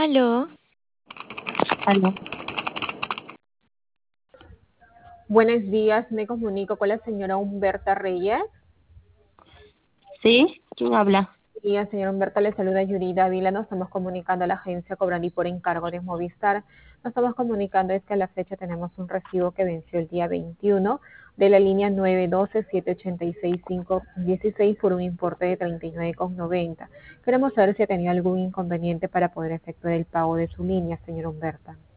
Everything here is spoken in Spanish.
Aló, Aló. Buenos días, me comunico con la señora Humberta Reyes. ¿Sí? ¿Quién habla? Y la señora Humberta le saluda Yuri Dávila. Nos estamos comunicando a la agencia Cobrandi por encargo de Movistar. Nos estamos comunicando es que a la fecha tenemos un recibo que venció el día 21 de la línea 912-786-516 por un importe de 39,90. Queremos saber si ha tenido algún inconveniente para poder efectuar el pago de su línea, señora Humberta.